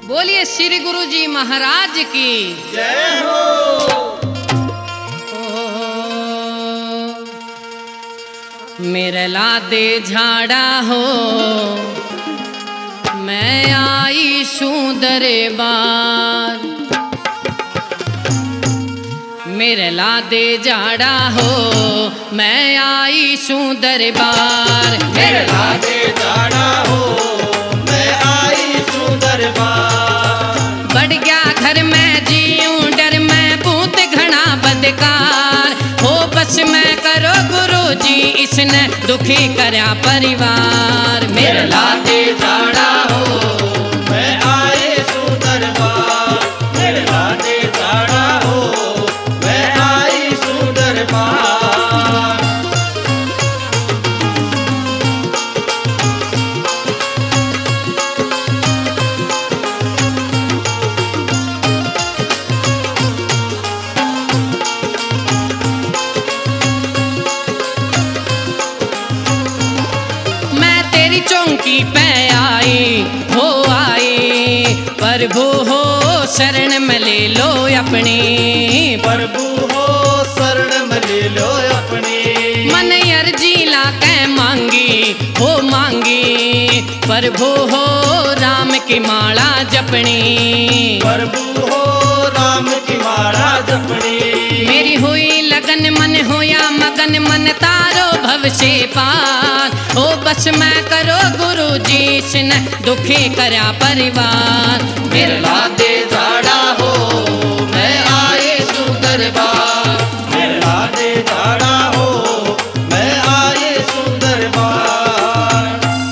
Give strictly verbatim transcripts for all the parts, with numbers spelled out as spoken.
बोलिए श्री गुरु जी महाराज की जय हो। मेरे लादे झाड़ा हो मैं आई शूं दरबार, मेरे लादे झाड़ा हो मैं आई शूं दरबार, मेरे लादे झाड़ा हो मैं आई शूं दरबार। बढ़ गया घर में जीऊं डर में भूत घना बदकार हो, बस मैं करो गुरु जी इसने दुखी करया परिवार। मेरे लादे झाड़ा हो मैं आई शूं दरबार, मेरे लादे झाड़ा हो मैं आई शूं दरबार। चौकी पे आई हो आई प्रभु हो शरण में ले लो अपनी, प्रभु हो शरण में ले लो अपनी। मन अर्जी ला के मांगी हो मांगी प्रभु हो राम की माला जपनी, प्रभु हो राम की माला जपनी। मेरी हुई लगन मन होया मगन मन तारो भव से पार हो, बस मैं करो गुरु जी इसने दुखी करया परिवार। मेरे लादे झाड़ा हो मैं आई शूं दरबार, मेरे लादे झाड़ा हो मैं आई शूं दरबार।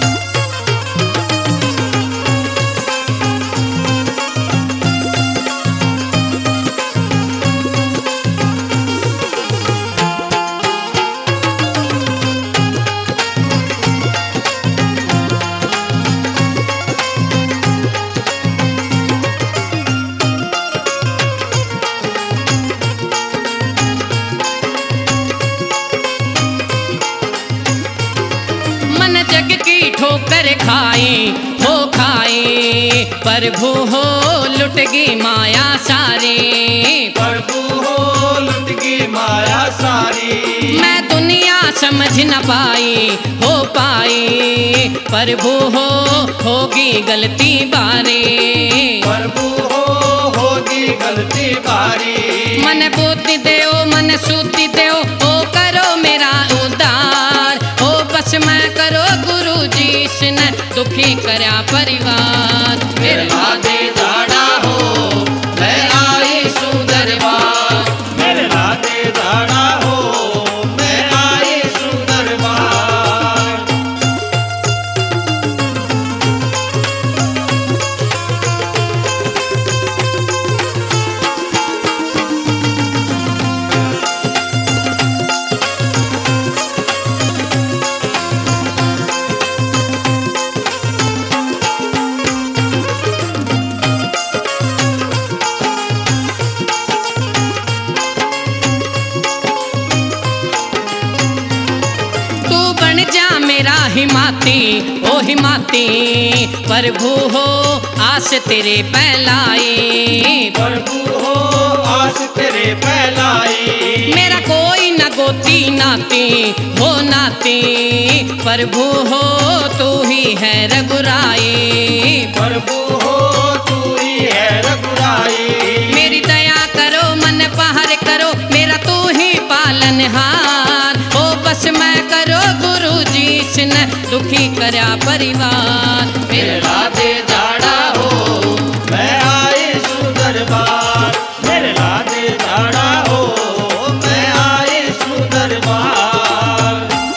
जग की ठोकर खाई हो खाई प्रभु हो लुट गई माया सारी, प्रभु हो लुट गई माया सारी। मैं दुनिया समझ न पाई हो पाई प्रभु हो होगी गलती बारी, प्रभु हो होगी गलती बारी। मन बुद्धि देओ मन सुद्धि देओ ओ करो मेरा उद्धार हो, बस मैं करो गुरु जी इसने दुखी करया परिवार। मेरे लादे झाड़ा हो मैं आई शूं दरबार, मेरे लादे झाड़ा हो मैं आई शूं दरबार। हिमाती ओ हिमाती प्रभु हो आस तेरे पहलाई, प्रभु हो आस तेरे पहलाई। मेरा कोई न गोती नाती हो नाती प्रभु हो तू ही है रघुराई, प्रभु हो तू ही है रघुराई। मेरी दया करो मन पहर करो मेरा तू ही पालनहार हो, बस मैं करो गुरु जी इसने दुखी करया परिवार। मेरे लादे झाड़ा हो मैं आई शूं दरबार, मेरे लादे झाड़ा हो मैं आई शूं दरबार।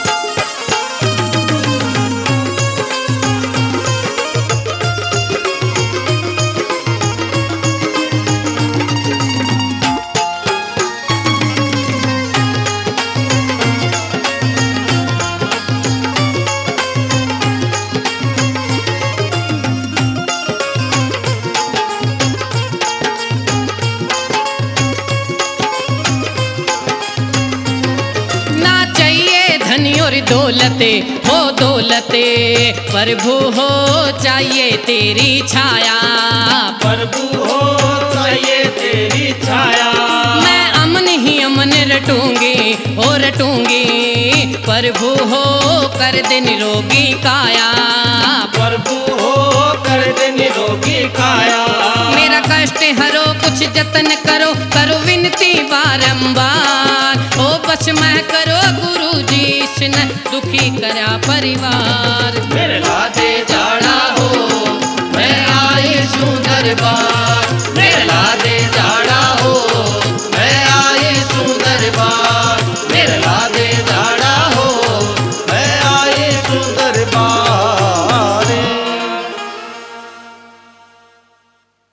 दौलते हो दौलते प्रभु हो चाहिए तेरी छाया, प्रभु हो चाहिए तेरी छाया। मैं अमन ही अमन रटूंगी हो रटूंगी, प्रभु हो कर दे निरोगी काया। प्रभु हो कर दे निरोगी काया। मेरा कष्ट हरो कुछ जतन करो, करो विनती बारंबार। ओ बस मैं करो गुरु जी इसने दुखी करा परिवार। मेरे लादे जाड़ा हो मैं आई सू दरबार, मेरे लादे